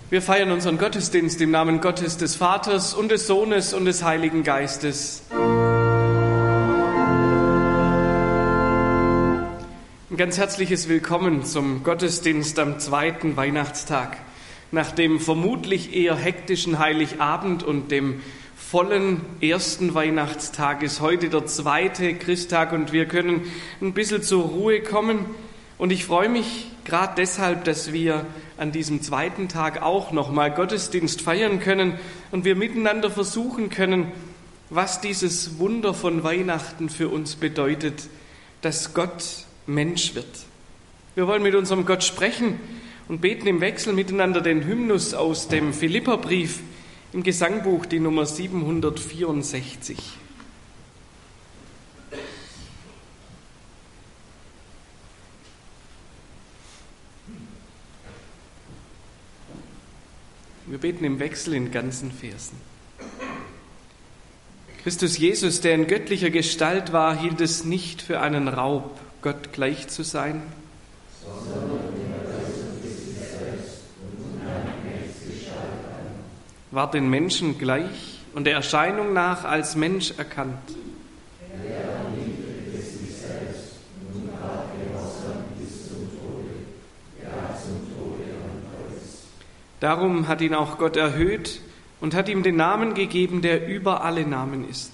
Wir feiern unseren Gottesdienst im Namen Gottes, des Vaters und des Sohnes und des Heiligen Geistes. Ein ganz herzliches Willkommen zum Gottesdienst am zweiten Weihnachtstag. Nach dem vermutlich eher hektischen Heiligabend und dem vollen ersten Weihnachtstag ist heute der zweite Christtag und wir können ein bisschen zur Ruhe kommen. Und ich freue mich gerade deshalb, dass wir an diesem zweiten Tag auch nochmal Gottesdienst feiern können und wir miteinander versuchen können, was dieses Wunder von Weihnachten für uns bedeutet, dass Gott Mensch wird. Wir wollen mit unserem Gott sprechen und beten im Wechsel miteinander den Hymnus aus dem Philipperbrief im Gesangbuch, die Nummer 764. Wir beten im Wechsel in ganzen Versen. Christus Jesus, der in göttlicher Gestalt war, hielt es nicht für einen Raub, Gott gleich zu sein, war den Menschen gleich und der Erscheinung nach als Mensch erkannt. Darum hat ihn auch Gott erhöht und hat ihm den Namen gegeben, der über alle Namen ist.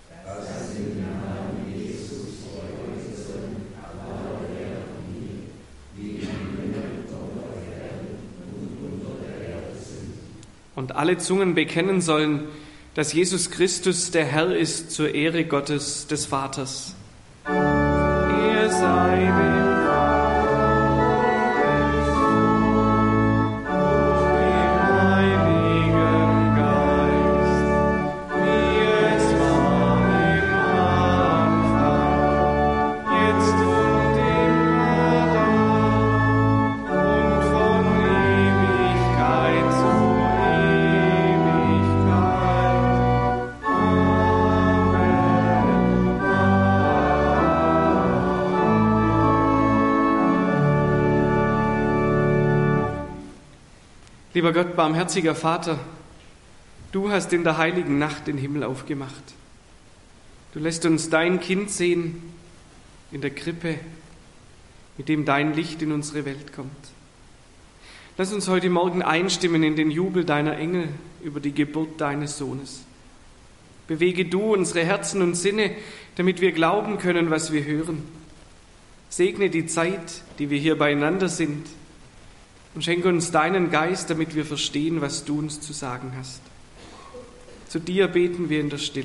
Und alle Zungen bekennen sollen, dass Jesus Christus der Herr ist zur Ehre Gottes des Vaters. Er sei dem Lieber Gott, barmherziger Vater, du hast in der heiligen Nacht den Himmel aufgemacht. Du lässt uns dein Kind sehen in der Krippe, mit dem dein Licht in unsere Welt kommt. Lass uns heute Morgen einstimmen in den Jubel deiner Engel über die Geburt deines Sohnes. Bewege du unsere Herzen und Sinne, damit wir glauben können, was wir hören. Segne die Zeit, die wir hier beieinander sind, und schenke uns deinen Geist, damit wir verstehen, was du uns zu sagen hast. Zu dir beten wir in der Stille.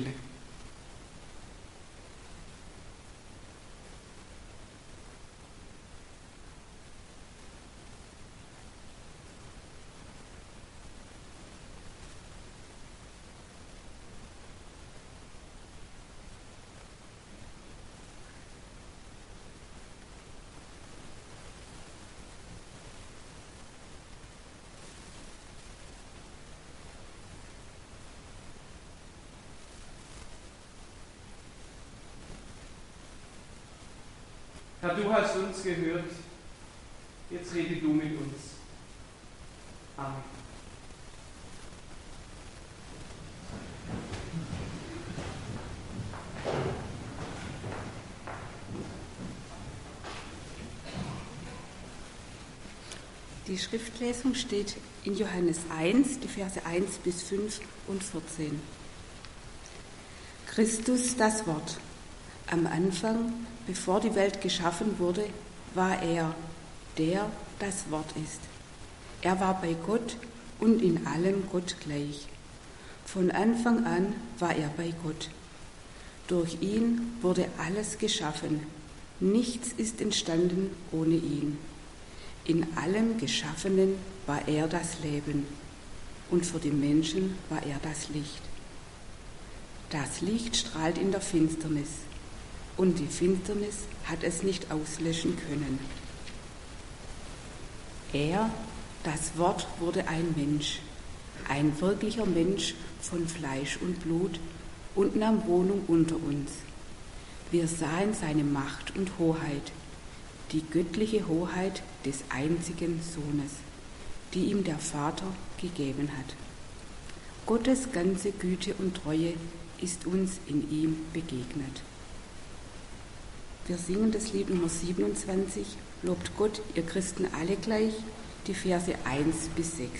Herr, du hast uns gehört, jetzt rede du mit uns. Amen. Die Schriftlesung steht in Johannes 1, die Verse 1 bis 5 und 14. Christus, das Wort. Am Anfang, bevor die Welt geschaffen wurde, war er, der das Wort ist. Er war bei Gott und in allem Gott gleich. Von Anfang an war er bei Gott. Durch ihn wurde alles geschaffen. Nichts ist entstanden ohne ihn. In allem Geschaffenen war er das Leben und für die Menschen war er das Licht. Das Licht strahlt in der Finsternis. Und die Finsternis hat es nicht auslöschen können. Er, das Wort, wurde ein Mensch, ein wirklicher Mensch von Fleisch und Blut und nahm Wohnung unter uns. Wir sahen seine Macht und Hoheit, die göttliche Hoheit des einzigen Sohnes. die ihm der Vater gegeben hat. Gottes ganze Güte und Treue ist uns in ihm begegnet. Wir singen das Lied Nummer 27, Lobt Gott, ihr Christen alle gleich, die Verse 1 bis 6.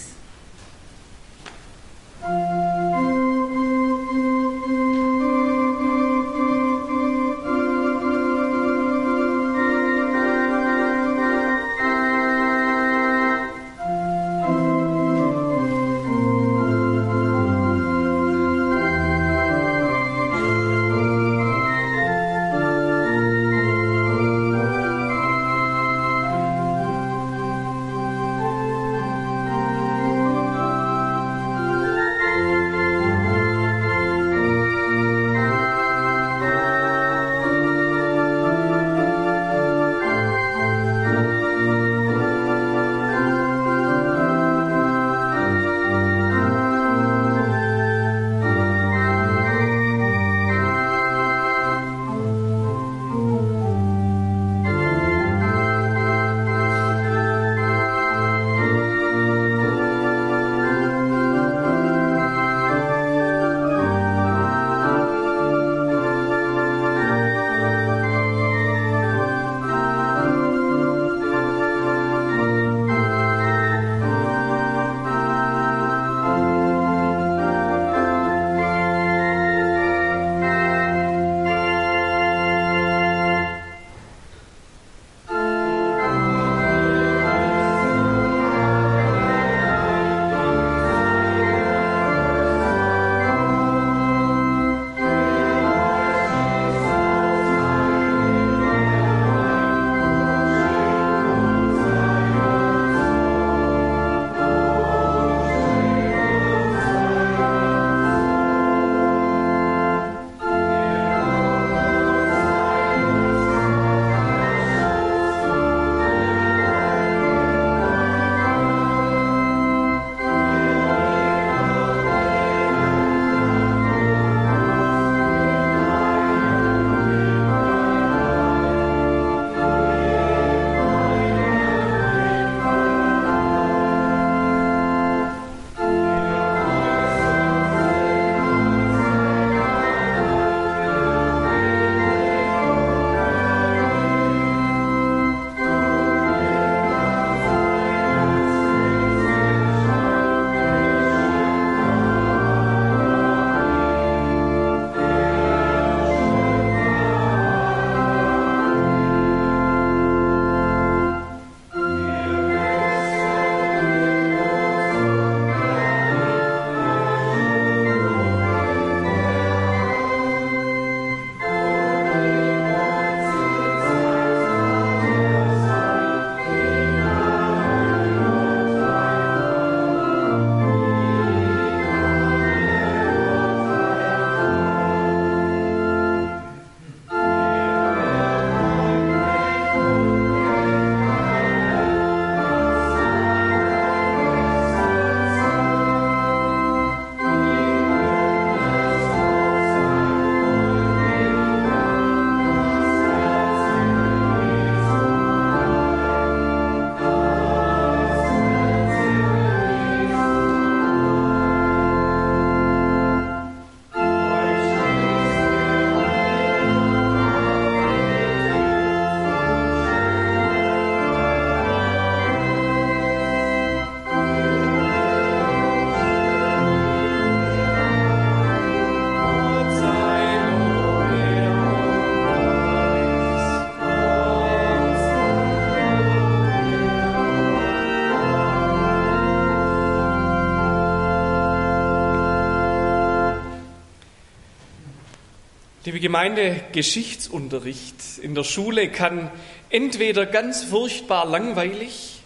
Liebe Gemeinde, Geschichtsunterricht in der Schule kann entweder ganz furchtbar langweilig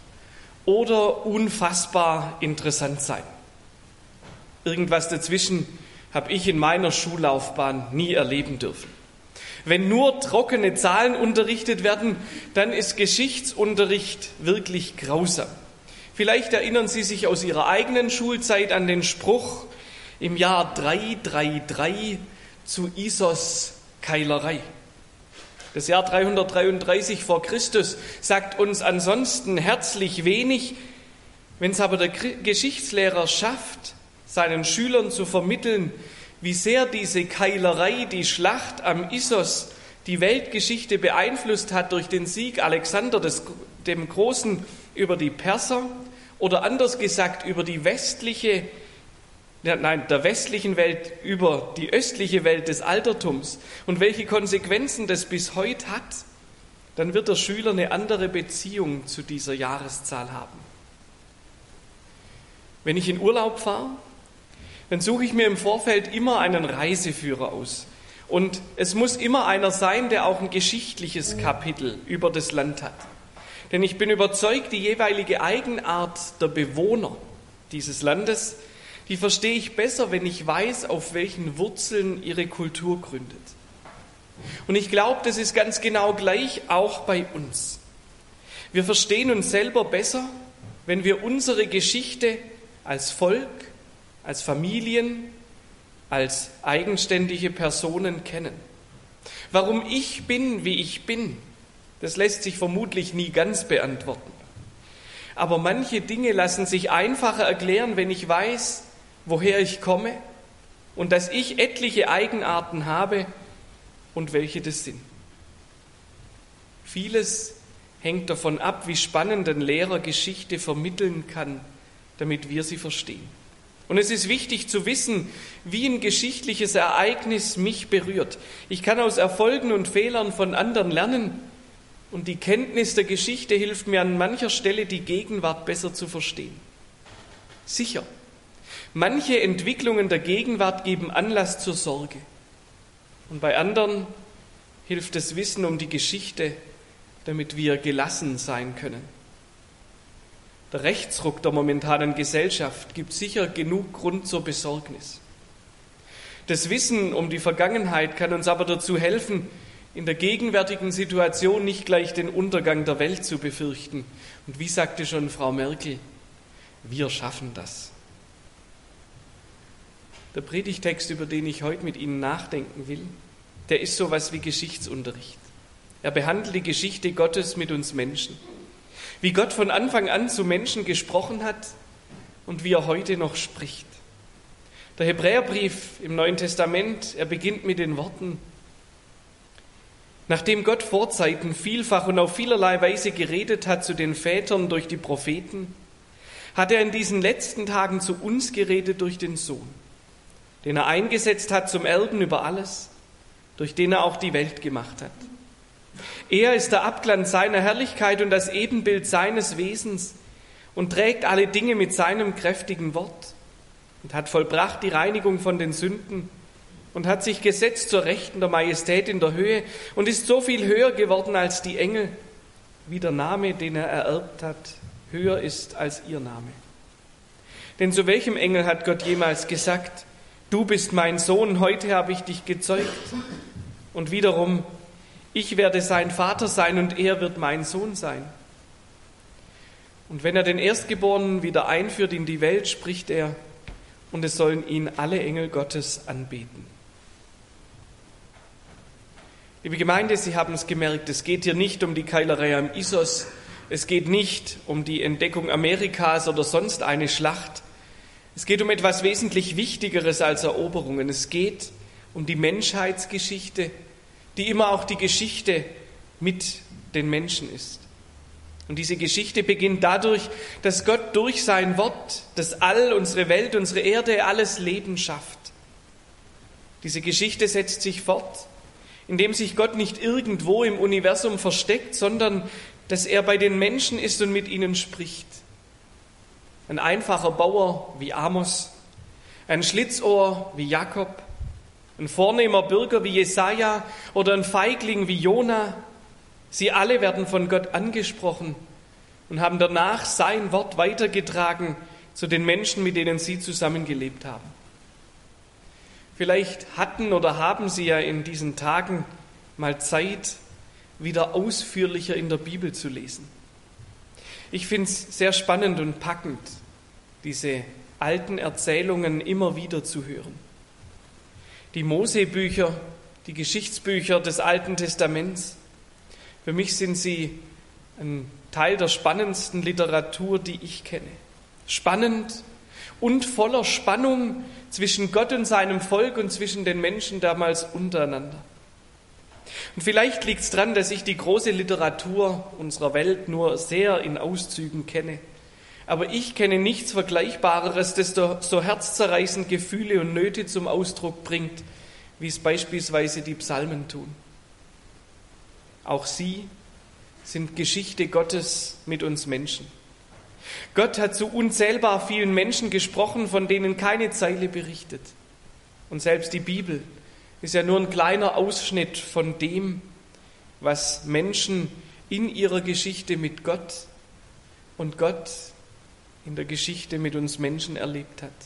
oder unfassbar interessant sein. Irgendwas dazwischen habe ich in meiner Schullaufbahn nie erleben dürfen. Wenn nur trockene Zahlen unterrichtet werden, dann ist Geschichtsunterricht wirklich grausam. Vielleicht erinnern Sie sich aus Ihrer eigenen Schulzeit an den Spruch im Jahr 333 zu Isos Keilerei. Das Jahr 333 vor Christus sagt uns ansonsten herzlich wenig, Wenn es aber der Geschichtslehrer schafft, seinen Schülern zu vermitteln, wie sehr diese Keilerei, die Schlacht am Issos, die Weltgeschichte beeinflusst hat durch den Sieg Alexander dem Großen über die Perser oder anders gesagt über der westlichen Welt über die östliche Welt des Altertums und welche Konsequenzen das bis heute hat, dann wird der Schüler eine andere Beziehung zu dieser Jahreszahl haben. Wenn ich in Urlaub fahre, dann suche ich mir im Vorfeld immer einen Reiseführer aus. Und es muss immer einer sein, der auch ein geschichtliches Kapitel über das Land hat. Denn ich bin überzeugt, die jeweilige Eigenart der Bewohner dieses Landes, die verstehe ich besser, wenn ich weiß, auf welchen Wurzeln ihre Kultur gründet. Und ich glaube, das ist ganz genau gleich auch bei uns. Wir verstehen uns selber besser, wenn wir unsere Geschichte als Volk, als Familien, als eigenständige Personen kennen. Warum ich bin, wie ich bin, das lässt sich vermutlich nie ganz beantworten. Aber manche Dinge lassen sich einfacher erklären, wenn ich weiß, woher ich komme und dass ich etliche Eigenarten habe und welche das sind. Vieles hängt davon ab, wie spannend ein Lehrer Geschichte vermitteln kann, damit wir sie verstehen. Und es ist wichtig zu wissen, wie ein geschichtliches Ereignis mich berührt. Ich kann aus Erfolgen und Fehlern von anderen lernen und die Kenntnis der Geschichte hilft mir an mancher Stelle, die Gegenwart besser zu verstehen. Sicher, manche Entwicklungen der Gegenwart geben Anlass zur Sorge und bei anderen hilft das Wissen um die Geschichte, damit wir gelassen sein können. Der Rechtsruck der momentanen Gesellschaft gibt sicher genug Grund zur Besorgnis. Das Wissen um die Vergangenheit kann uns aber dazu helfen, in der gegenwärtigen Situation nicht gleich den Untergang der Welt zu befürchten. Und wie sagte schon Frau Merkel, wir schaffen das. Der Predigtext, über den ich heute mit Ihnen nachdenken will, der ist sowas wie Geschichtsunterricht. Er behandelt die Geschichte Gottes mit uns Menschen. Wie Gott von Anfang an zu Menschen gesprochen hat und wie er heute noch spricht. Der Hebräerbrief im Neuen Testament, er beginnt mit den Worten: Nachdem Gott vor Zeiten vielfach und auf vielerlei Weise geredet hat zu den Vätern durch die Propheten, hat er in diesen letzten Tagen zu uns geredet durch den Sohn, den er eingesetzt hat zum Erben über alles, durch den er auch die Welt gemacht hat. Er ist der Abglanz seiner Herrlichkeit und das Ebenbild seines Wesens und trägt alle Dinge mit seinem kräftigen Wort und hat vollbracht die Reinigung von den Sünden und hat sich gesetzt zur Rechten der Majestät in der Höhe und ist so viel höher geworden als die Engel, wie der Name, den er ererbt hat, höher ist als ihr Name. Denn zu welchem Engel hat Gott jemals gesagt, du bist mein Sohn, heute habe ich dich gezeugt? Und wiederum, ich werde sein Vater sein und er wird mein Sohn sein. Und wenn er den Erstgeborenen wieder einführt in die Welt, spricht er, und es sollen ihn alle Engel Gottes anbeten. Liebe Gemeinde, Sie haben es gemerkt, es geht hier nicht um die Keilerei am Issos, es geht nicht um die Entdeckung Amerikas oder sonst eine Schlacht. Es geht um etwas wesentlich Wichtigeres als Eroberungen. Es geht um die Menschheitsgeschichte, die immer auch die Geschichte mit den Menschen ist. Und diese Geschichte beginnt dadurch, dass Gott durch sein Wort das All, unsere Welt, unsere Erde, alles Leben schafft. Diese Geschichte setzt sich fort, indem sich Gott nicht irgendwo im Universum versteckt, sondern dass er bei den Menschen ist und mit ihnen spricht. Ein einfacher Bauer wie Amos, ein Schlitzohr wie Jakob, ein vornehmer Bürger wie Jesaja oder ein Feigling wie Jona, sie alle werden von Gott angesprochen und haben danach sein Wort weitergetragen zu den Menschen, mit denen sie zusammengelebt haben. Vielleicht hatten oder haben Sie ja in diesen Tagen mal Zeit, wieder ausführlicher in der Bibel zu lesen. Ich finde es sehr spannend und packend, diese alten Erzählungen immer wieder zu hören. Die Mosebücher, die Geschichtsbücher des Alten Testaments, für mich sind sie ein Teil der spannendsten Literatur, die ich kenne. spannend und voller Spannung zwischen Gott und seinem Volk und zwischen den Menschen damals untereinander. Und vielleicht liegt es daran, dass ich die große Literatur unserer Welt nur sehr in Auszügen kenne. Aber ich kenne nichts Vergleichbareres, das so herzzerreißend Gefühle und Nöte zum Ausdruck bringt, wie es beispielsweise die Psalmen tun. Auch sie sind Geschichte Gottes mit uns Menschen. Gott hat zu unzählbar vielen Menschen gesprochen, von denen keine Zeile berichtet. Und selbst die Bibel ist ja nur ein kleiner Ausschnitt von dem, was Menschen in ihrer Geschichte mit Gott und Gott in der Geschichte mit uns Menschen erlebt hat.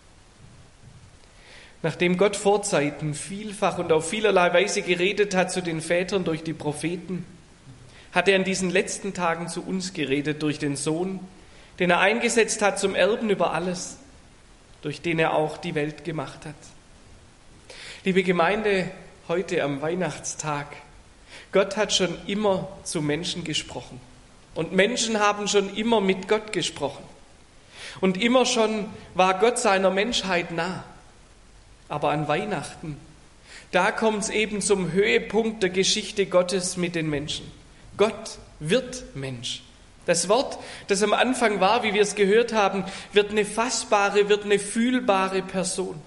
Nachdem Gott vor Zeiten vielfach und auf vielerlei Weise geredet hat zu den Vätern durch die Propheten, hat er in diesen letzten Tagen zu uns geredet durch den Sohn, den er eingesetzt hat zum Erben über alles, durch den er auch die Welt gemacht hat. Liebe Gemeinde, heute am Weihnachtstag, Gott hat schon immer zu Menschen gesprochen und Menschen haben schon immer mit Gott gesprochen und immer schon war Gott seiner Menschheit nah. Aber an Weihnachten, da kommt es eben zum Höhepunkt der Geschichte Gottes mit den Menschen. Gott wird Mensch. Das Wort, das am Anfang war, wie wir es gehört haben, wird eine fassbare, wird eine fühlbare Person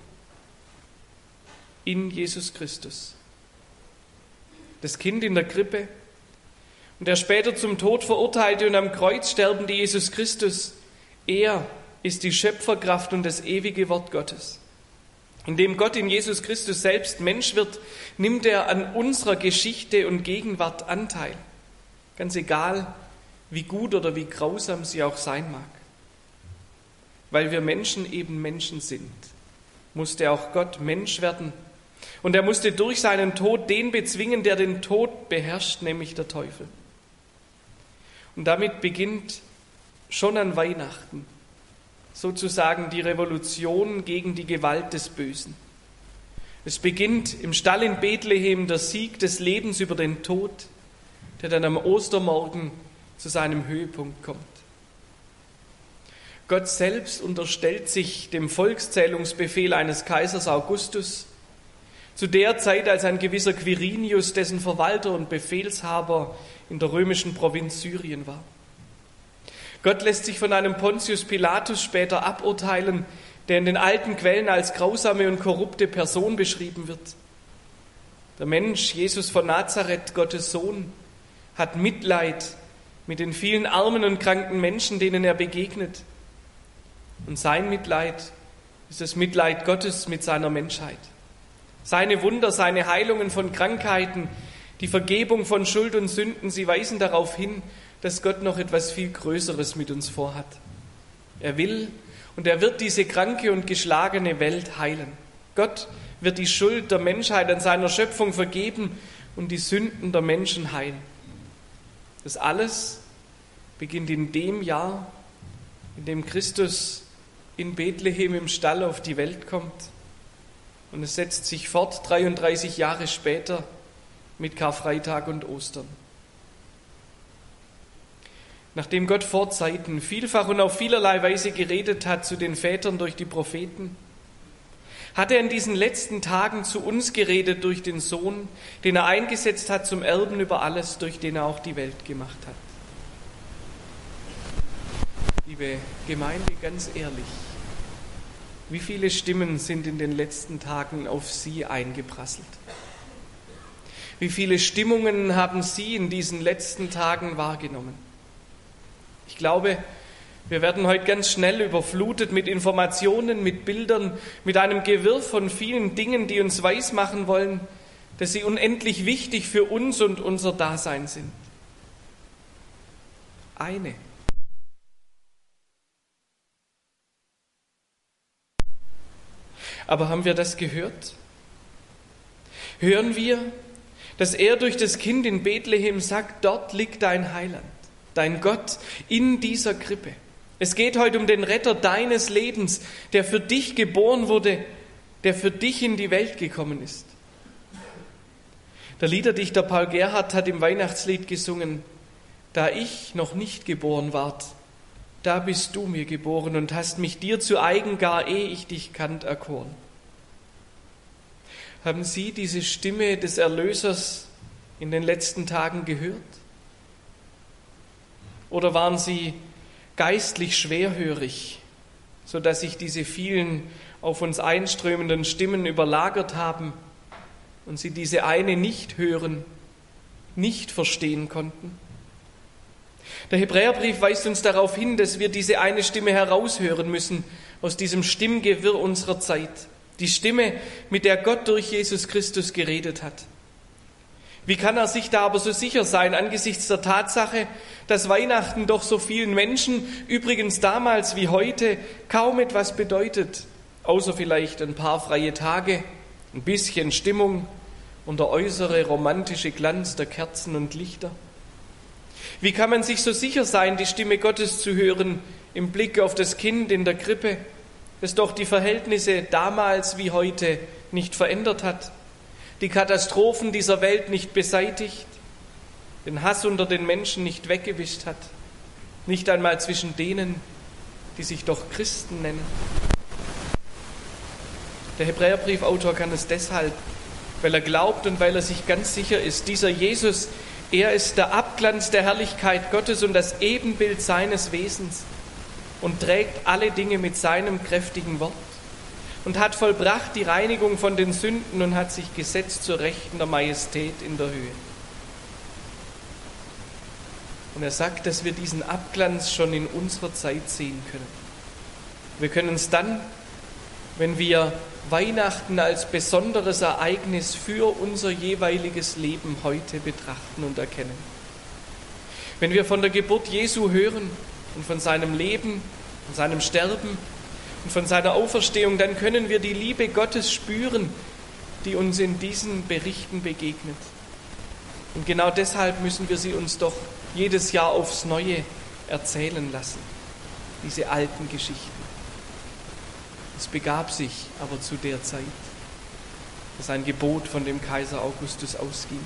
in Jesus Christus. Das Kind in der Krippe und der später zum Tod verurteilte und am Kreuz sterbende Jesus Christus, er ist die Schöpferkraft und das ewige Wort Gottes. Indem Gott in Jesus Christus selbst Mensch wird, nimmt er an unserer Geschichte und Gegenwart Anteil. Ganz egal, wie gut oder wie grausam sie auch sein mag. Weil wir Menschen eben Menschen sind, musste auch Gott Mensch werden. Und er musste durch seinen Tod den bezwingen, der den Tod beherrscht, nämlich der Teufel. Und damit beginnt schon an Weihnachten sozusagen die Revolution gegen die Gewalt des Bösen. Es beginnt im Stall in Bethlehem der Sieg des Lebens über den Tod, der dann am Ostermorgen zu seinem Höhepunkt kommt. Gott selbst unterstellt sich dem Volkszählungsbefehl eines Kaisers Augustus, zu der Zeit, als ein gewisser Quirinius dessen Verwalter und Befehlshaber in der römischen Provinz Syrien war. Gott lässt sich von einem Pontius Pilatus später aburteilen, der in den alten Quellen als grausame und korrupte Person beschrieben wird. Der Mensch, Jesus von Nazareth, Gottes Sohn, hat Mitleid mit den vielen armen und kranken Menschen, denen er begegnet. Und sein Mitleid ist das Mitleid Gottes mit seiner Menschheit. Seine Wunder, seine Heilungen von Krankheiten, die Vergebung von Schuld und Sünden, sie weisen darauf hin, dass Gott noch etwas viel Größeres mit uns vorhat. Er will und er wird diese kranke und geschlagene Welt heilen. Gott wird die Schuld der Menschheit an seiner Schöpfung vergeben und die Sünden der Menschen heilen. Das alles beginnt in dem Jahr, in dem Christus in Bethlehem im Stall auf die Welt kommt. Und es setzt sich fort 33 Jahre später mit Karfreitag und Ostern. Nachdem Gott vor Zeiten vielfach und auf vielerlei Weise geredet hat zu den Vätern durch die Propheten, hat er in diesen letzten Tagen zu uns geredet durch den Sohn, den er eingesetzt hat zum Erben über alles, durch den er auch die Welt gemacht hat. Liebe Gemeinde, ganz ehrlich, wie viele Stimmen sind in den letzten Tagen auf Sie eingeprasselt? Wie viele Stimmungen haben Sie in diesen letzten Tagen wahrgenommen? Ich glaube, wir werden heute ganz schnell überflutet mit Informationen, mit Bildern, mit einem Gewirr von vielen Dingen, die uns weismachen wollen, dass sie unendlich wichtig für uns und unser Dasein sind. Eine. Aber haben wir das gehört? Hören wir, dass er durch das Kind in Bethlehem sagt, dort liegt dein Heiland, dein Gott in dieser Krippe. Es geht heute um den Retter deines Lebens, der für dich geboren wurde, der für dich in die Welt gekommen ist. Der Liederdichter Paul Gerhardt hat im Weihnachtslied gesungen, da ich noch nicht geboren ward, da bist du mir geboren und hast mich dir zu eigen, gar ehe ich dich kannt, erkoren. Haben Sie diese Stimme des Erlösers in den letzten Tagen gehört? Oder waren Sie geistlich schwerhörig, sodass sich diese vielen auf uns einströmenden Stimmen überlagert haben und Sie diese eine nicht hören, nicht verstehen konnten? Der Hebräerbrief weist uns darauf hin, dass wir diese eine Stimme heraushören müssen aus diesem Stimmgewirr unserer Zeit. Die Stimme, mit der Gott durch Jesus Christus geredet hat. Wie kann er sich da aber so sicher sein angesichts der Tatsache, dass Weihnachten doch so vielen Menschen, übrigens damals wie heute, kaum etwas bedeutet, außer vielleicht ein paar freie Tage, ein bisschen Stimmung und der äußere romantische Glanz der Kerzen und Lichter? Wie kann man sich so sicher sein, die Stimme Gottes zu hören im Blick auf das Kind in der Krippe, das doch die Verhältnisse damals wie heute nicht verändert hat, die Katastrophen dieser Welt nicht beseitigt, den Hass unter den Menschen nicht weggewischt hat, nicht einmal zwischen denen, die sich doch Christen nennen? Der Hebräerbriefautor kann es deshalb, weil er glaubt und weil er sich ganz sicher ist, dieser Jesus, er ist der Abglanz der Herrlichkeit Gottes und das Ebenbild seines Wesens und trägt alle Dinge mit seinem kräftigen Wort und hat vollbracht die Reinigung von den Sünden und hat sich gesetzt zur Rechten der Majestät in der Höhe. Und er sagt, dass wir diesen Abglanz schon in unserer Zeit sehen können. Wir können es dann, wenn wir Weihnachten als besonderes Ereignis für unser jeweiliges Leben heute betrachten und erkennen. Wenn wir von der Geburt Jesu hören und von seinem Leben, von seinem Sterben und von seiner Auferstehung, dann können wir die Liebe Gottes spüren, die uns in diesen Berichten begegnet. Und genau deshalb müssen wir sie uns doch jedes Jahr aufs Neue erzählen lassen, diese alten Geschichten. Es begab sich aber zu der Zeit, dass ein Gebot von dem Kaiser Augustus ausging.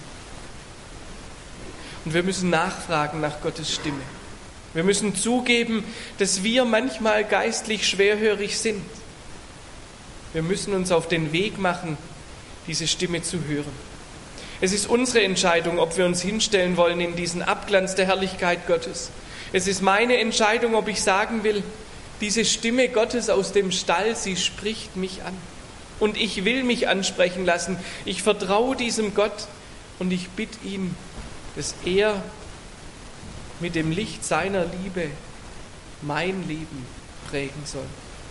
Und wir müssen nachfragen nach Gottes Stimme. Wir müssen zugeben, dass wir manchmal geistlich schwerhörig sind. Wir müssen uns auf den Weg machen, diese Stimme zu hören. Es ist unsere Entscheidung, ob wir uns hinstellen wollen in diesen Abglanz der Herrlichkeit Gottes. Es ist meine Entscheidung, ob ich sagen will, diese Stimme Gottes aus dem Stall, sie spricht mich an. Und ich will mich ansprechen lassen. Ich vertraue diesem Gott und ich bitte ihn, dass er mit dem Licht seiner Liebe mein Leben prägen soll.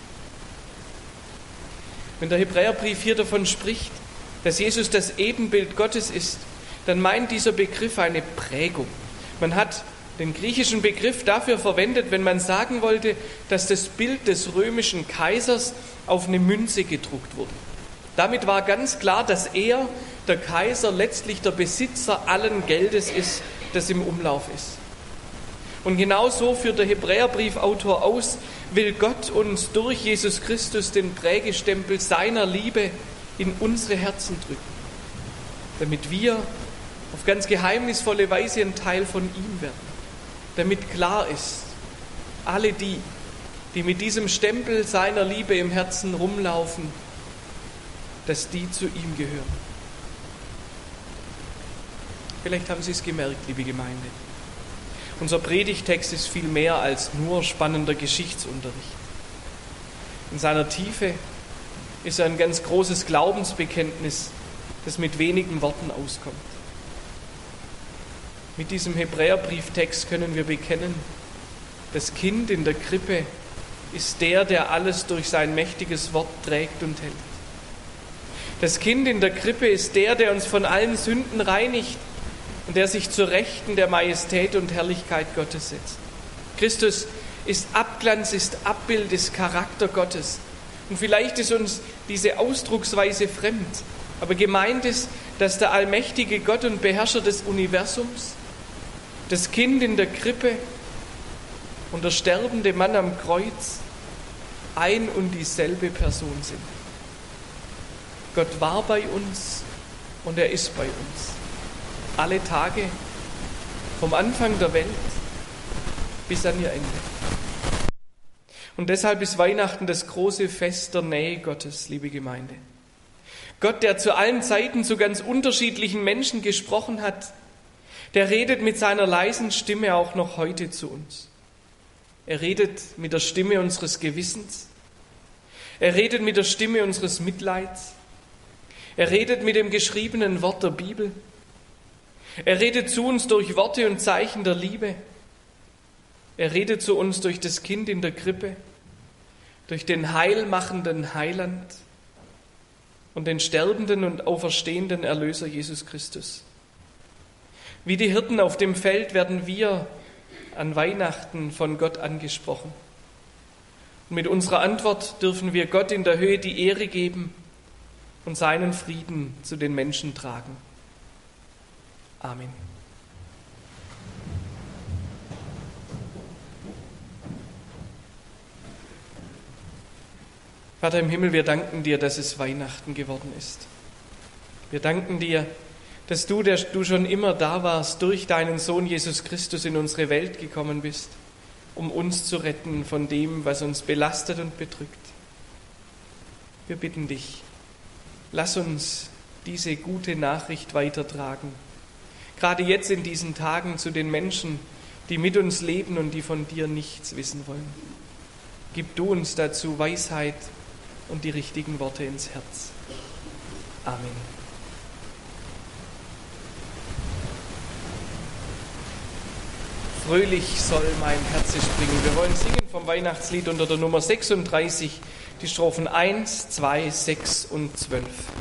Wenn der Hebräerbrief hier davon spricht, dass Jesus das Ebenbild Gottes ist, dann meint dieser Begriff eine Prägung. Man hat den griechischen Begriff dafür verwendet, wenn man sagen wollte, dass das Bild des römischen Kaisers auf eine Münze gedruckt wurde. Damit war ganz klar, dass er, der Kaiser, letztlich der Besitzer allen Geldes ist, das im Umlauf ist. Und genau so führt der Hebräerbriefautor aus, will Gott uns durch Jesus Christus den Prägestempel seiner Liebe in unsere Herzen drücken, damit wir auf ganz geheimnisvolle Weise ein Teil von ihm werden. Damit klar ist, alle die mit diesem Stempel seiner Liebe im Herzen rumlaufen, dass die zu ihm gehören. Vielleicht haben Sie es gemerkt, liebe Gemeinde. Unser Predigtext ist viel mehr als nur spannender Geschichtsunterricht. In seiner Tiefe ist er ein ganz großes Glaubensbekenntnis, das mit wenigen Worten auskommt. Mit diesem Hebräerbrieftext können wir bekennen, das Kind in der Krippe ist der alles durch sein mächtiges Wort trägt und hält. Das Kind in der Krippe ist der uns von allen Sünden reinigt und der sich zur Rechten der Majestät und Herrlichkeit Gottes setzt. Christus ist Abglanz, ist Abbild des Charakter Gottes. Und vielleicht ist uns diese Ausdrucksweise fremd, aber gemeint ist, dass der allmächtige Gott und Beherrscher des Universums, das Kind in der Krippe und der sterbende Mann am Kreuz ein und dieselbe Person sind. Gott war bei uns und er ist bei uns. Alle Tage, vom Anfang der Welt bis an ihr Ende. Und deshalb ist Weihnachten das große Fest der Nähe Gottes, liebe Gemeinde. Gott, der zu allen Zeiten zu ganz unterschiedlichen Menschen gesprochen hat, der redet mit seiner leisen Stimme auch noch heute zu uns. Er redet mit der Stimme unseres Gewissens. Er redet mit der Stimme unseres Mitleids. Er redet mit dem geschriebenen Wort der Bibel. Er redet zu uns durch Worte und Zeichen der Liebe. Er redet zu uns durch das Kind in der Krippe, durch den heilmachenden Heiland und den sterbenden und auferstehenden Erlöser Jesus Christus. Wie die Hirten auf dem Feld werden wir an Weihnachten von Gott angesprochen. Und mit unserer Antwort dürfen wir Gott in der Höhe die Ehre geben und seinen Frieden zu den Menschen tragen. Amen. Vater im Himmel, wir danken dir, dass es Weihnachten geworden ist. Wir danken dir, dass du, der du schon immer da warst, durch deinen Sohn Jesus Christus in unsere Welt gekommen bist, um uns zu retten von dem, was uns belastet und bedrückt. Wir bitten dich, lass uns diese gute Nachricht weitertragen, gerade jetzt in diesen Tagen zu den Menschen, die mit uns leben und die von dir nichts wissen wollen. Gib du uns dazu Weisheit und die richtigen Worte ins Herz. Amen. Fröhlich soll mein Herz springen. Wir wollen singen vom Weihnachtslied unter der Nummer 36, die Strophen 1, 2, 6 und 12.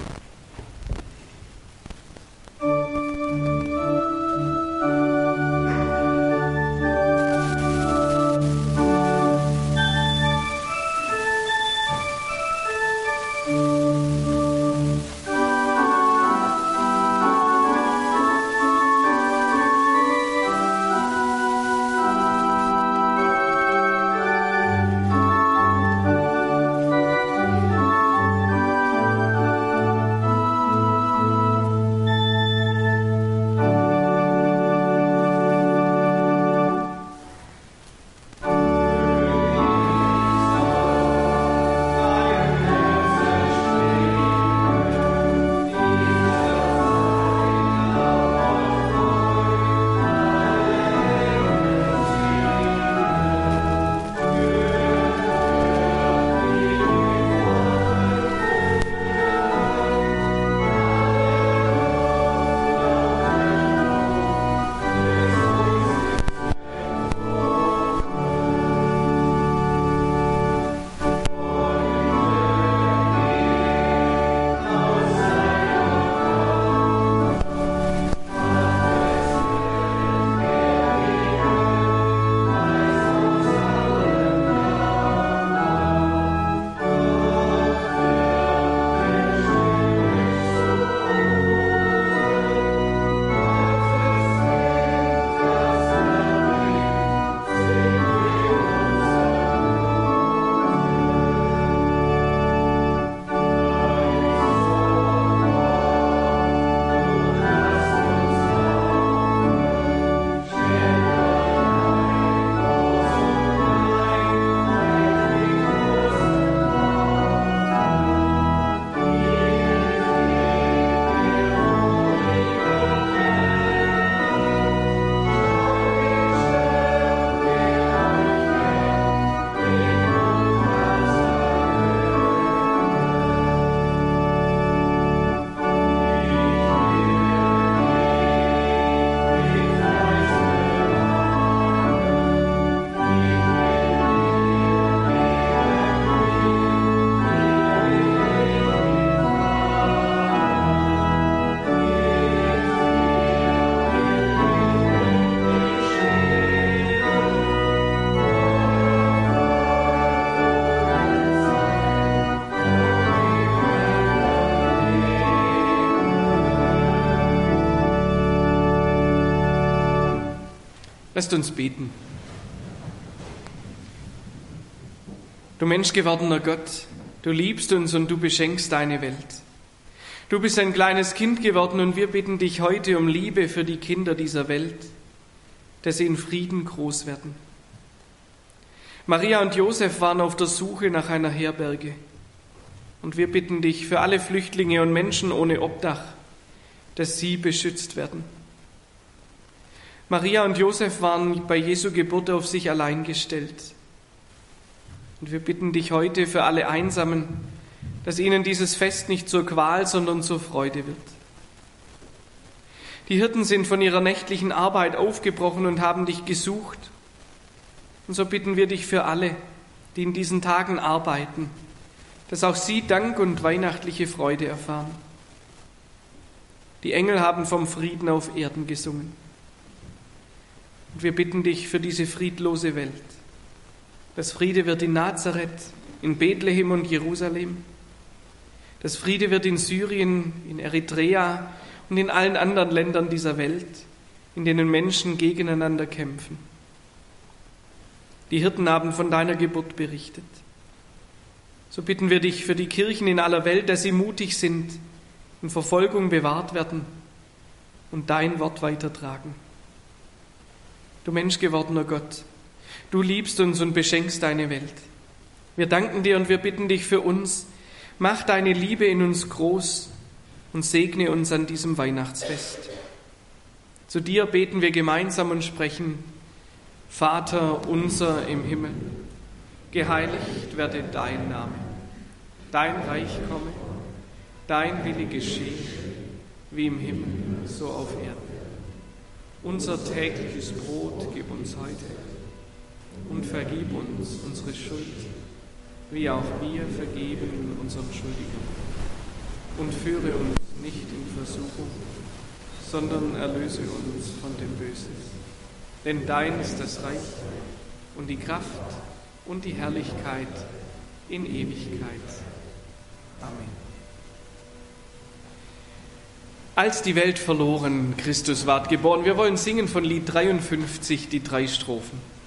Lasst uns beten. Du menschgewordener Gott, du liebst uns und du beschenkst deine Welt. Du bist ein kleines Kind geworden und wir bitten dich heute um Liebe für die Kinder dieser Welt, dass sie in Frieden groß werden. Maria und Josef waren auf der Suche nach einer Herberge. Und wir bitten dich für alle Flüchtlinge und Menschen ohne Obdach, dass sie beschützt werden. Maria und Josef waren bei Jesu Geburt auf sich allein gestellt. Und wir bitten dich heute für alle Einsamen, dass ihnen dieses Fest nicht zur Qual, sondern zur Freude wird. Die Hirten sind von ihrer nächtlichen Arbeit aufgebrochen und haben dich gesucht. Und so bitten wir dich für alle, die in diesen Tagen arbeiten, dass auch sie Dank und weihnachtliche Freude erfahren. Die Engel haben vom Frieden auf Erden gesungen. Und wir bitten dich für diese friedlose Welt, dass Friede wird in Nazareth, in Bethlehem und Jerusalem, dass Friede wird in Syrien, in Eritrea und in allen anderen Ländern dieser Welt, in denen Menschen gegeneinander kämpfen. Die Hirten haben von deiner Geburt berichtet. So bitten wir dich für die Kirchen in aller Welt, dass sie mutig sind, in Verfolgung bewahrt werden und dein Wort weitertragen. Du menschgewordener Gott, du liebst uns und beschenkst deine Welt. Wir danken dir und wir bitten dich für uns, mach deine Liebe in uns groß und segne uns an diesem Weihnachtsfest. Zu dir beten wir gemeinsam und sprechen: Vater unser im Himmel, geheiligt werde dein Name, dein Reich komme, dein Wille geschehe, wie im Himmel, so auf Erden. Unser tägliches Brot gib uns heute und vergib uns unsere Schuld, wie auch wir vergeben unseren Schuldigen. Und führe uns nicht in Versuchung, sondern erlöse uns von dem Bösen. Denn dein ist das Reich und die Kraft und die Herrlichkeit in Ewigkeit. Amen. Als die Welt verloren, Christus ward geboren. Wir wollen singen von Lied 53 die 3 Strophen.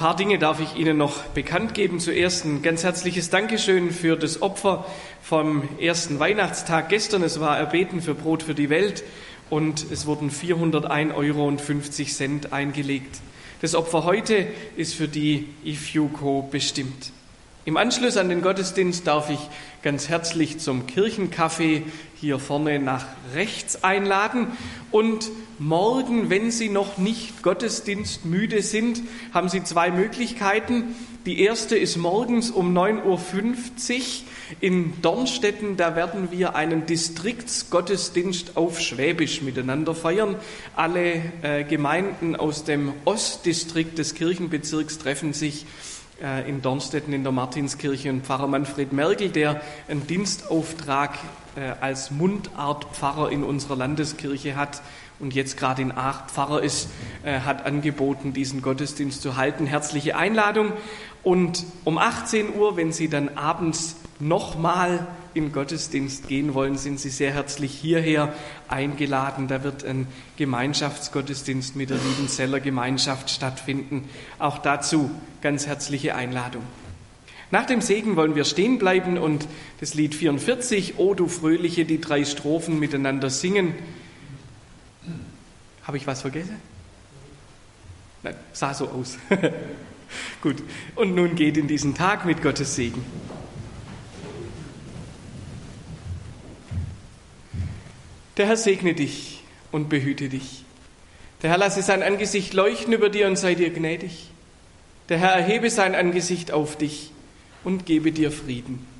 paar Dinge darf ich Ihnen noch bekannt geben. Zuerst ein ganz herzliches Dankeschön für das Opfer vom ersten Weihnachtstag gestern. Es war erbeten für Brot für die Welt und es wurden 401,50 € eingelegt. Das Opfer heute ist für die IFUCO bestimmt. Im Anschluss an den Gottesdienst darf ich ganz herzlich zum Kirchenkaffee hier vorne nach rechts einladen. Und morgen, wenn Sie noch nicht gottesdienstmüde sind, haben Sie zwei Möglichkeiten. Die erste ist morgens um 9:50 Uhr in Dornstetten. Da werden wir einen Distriktsgottesdienst auf Schwäbisch miteinander feiern. Alle Gemeinden aus dem Ostdistrikt des Kirchenbezirks treffen sich in Dornstetten in der Martinskirche, und Pfarrer Manfred Merkel, der einen Dienstauftrag als Mundartpfarrer in unserer Landeskirche hat und jetzt gerade in Aach Pfarrer ist, hat angeboten, diesen Gottesdienst zu halten. Herzliche Einladung. Und um 18 Uhr, wenn Sie dann abends nochmal in Gottesdienst gehen wollen, sind Sie sehr herzlich hierher eingeladen. Da wird ein Gemeinschaftsgottesdienst mit der Liebenzeller Gemeinschaft stattfinden. Auch dazu ganz herzliche Einladung. Nach dem Segen wollen wir stehen bleiben und das Lied 44, O du Fröhliche, die 3 Strophen miteinander singen. Habe ich was vergessen? Nein, sah so aus. Gut, und nun geht in diesen Tag mit Gottes Segen. Der Herr segne dich und behüte dich. Der Herr lasse sein Angesicht leuchten über dir und sei dir gnädig. Der Herr erhebe sein Angesicht auf dich und gebe dir Frieden.